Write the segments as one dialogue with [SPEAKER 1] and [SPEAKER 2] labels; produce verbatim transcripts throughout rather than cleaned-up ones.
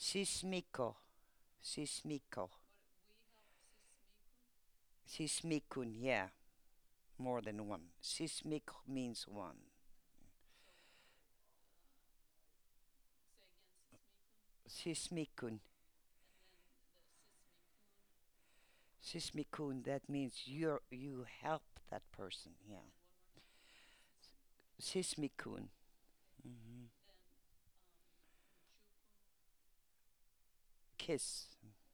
[SPEAKER 1] Sismiko. Sismiko. Sismikun, yeah. More than one. Sismik means one. Sismikun. Sismikun, that means you're you help that person, yeah. Sismikun. Hmm. Kiss.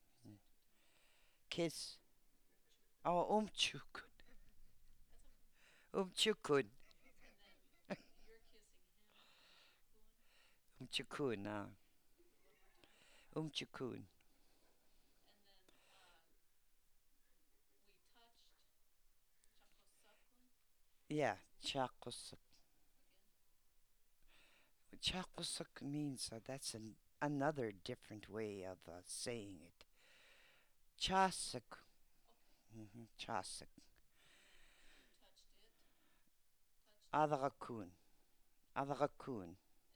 [SPEAKER 1] Kiss. Oh, umchukun. Umchukun. Umchukun. Uh, umchukun. Yeah, chakosak. Chakosak means uh, that's an, another different way of uh, saying it. Chasak. Hmm. Chasak. Adrakun. Adrakun.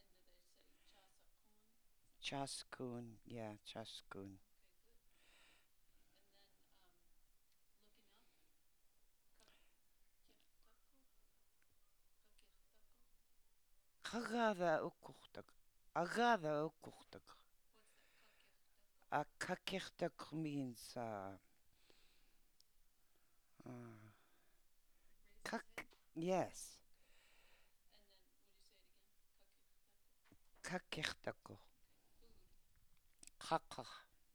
[SPEAKER 1] Chaskun. Yeah, chaskun. Kagada ukuchtak. Agada ukuchtak. A kakirtak means uh, uh, kak. Yes, kakirtako. Kakach.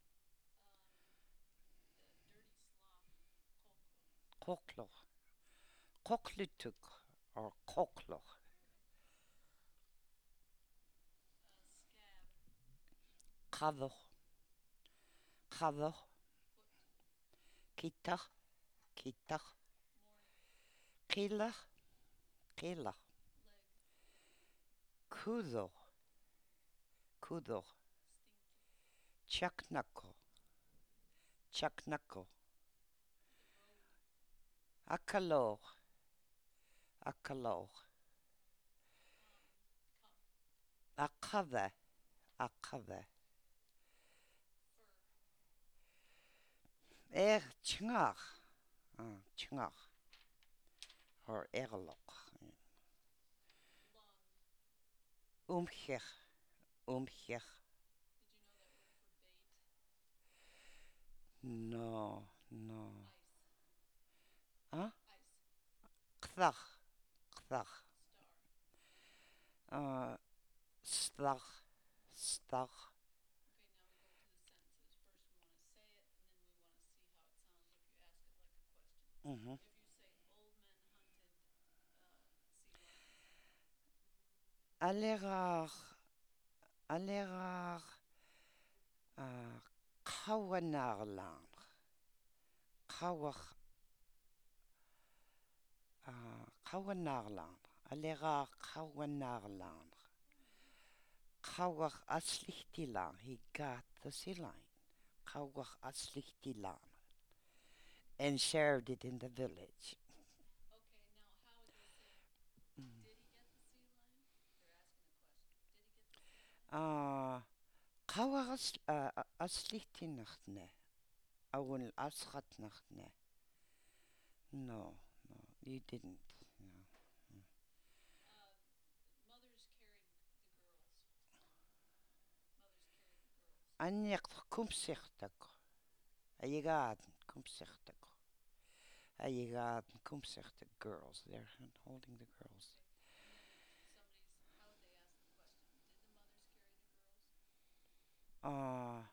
[SPEAKER 1] Kokloch. Koklutuk or kokloch. Kadoch. Kadoch. Kitach. Kitach. Kilach. Kilach. Kudoch. Kudoch. Chaknako. Chaknako. Akaloch. Akaloch. Akave. Akave. Er chngach. Uh, chngach. Or erloch. Umchech. Umchech. No, no. Huh? Kthach. Kthach. Uh, stach. Stach. Mm-hmm. Alerar. Alerar. Uh, Kawanarlan. Kawach. Uh, Kawanarlan. Alerar Kawanarlan. Kawach aslichtilan. He got the sea lion. Kawach aslichtilan. And shared it in the village. Mm. Uh, Kawach as, uh, aslichtinachne. Awul asratnachne. No, no, you didn't. No. Anjak kumsichtak. Ayigad kumsichtak. Ayigad kumsichtak girls. They're holding the girls. Uh,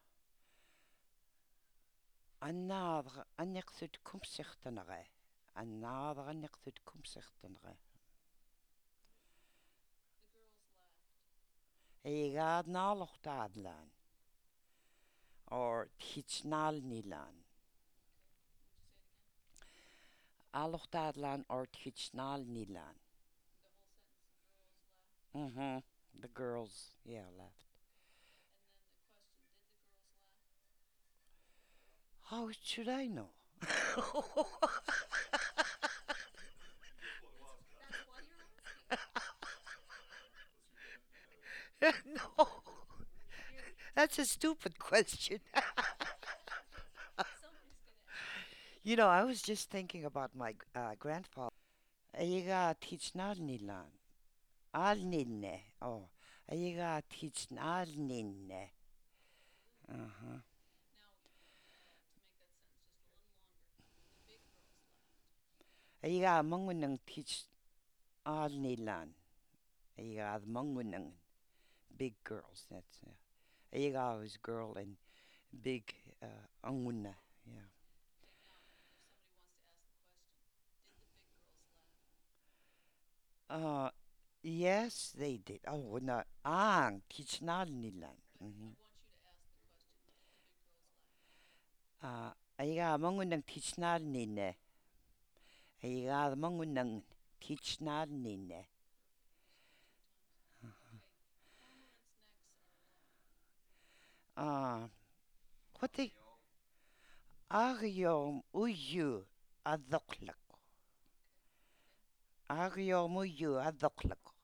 [SPEAKER 1] another anjak thud kumsichtanare. Another anjak thud kumsichtanare. Ayigad nalochtadlan. Or tichnal nilan. Alochtadlan or tichnal nilan. Mm-hmm. The girls, yeah, left. How should I know? No, that's a stupid question. You know, I was just thinking about my uh, grandfather. Ayiga teach nilan. Al ninne. Oh, ayiga teach al ninne. Uh-huh. Ayiga mangunang teach al nilan. Ayiga mangunang big girls. That's uh, ayiga is girl and big uh, anguna. Yeah. Uh, yes, they did. Oh, no. Ang teach nal nilan. Mm-hmm. Uh, ayiga mangunang teach nal ninne. Ayiga mangunang teach nal ninne. Uh, what they Agyom uyu adhoklak. Agyom uyu adhoklak.